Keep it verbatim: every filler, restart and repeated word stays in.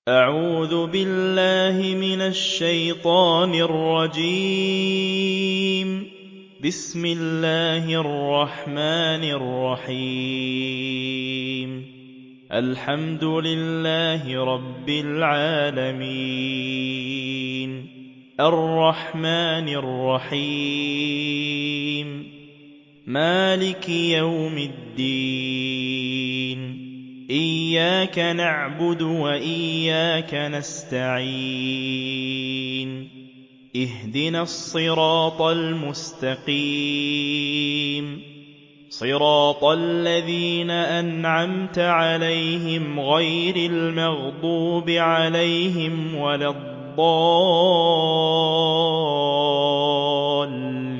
أعوذ بالله من الشيطان الرجيم. بسم الله الرحمن الرحيم. الحمد لله رب العالمين، الرحمن الرحيم، مالك يوم الدين. إياك نعبد وإياك نستعين. اهدنا الصراط المستقيم، صراط الذين أنعمت عليهم غير المغضوب عليهم ولا الضالين.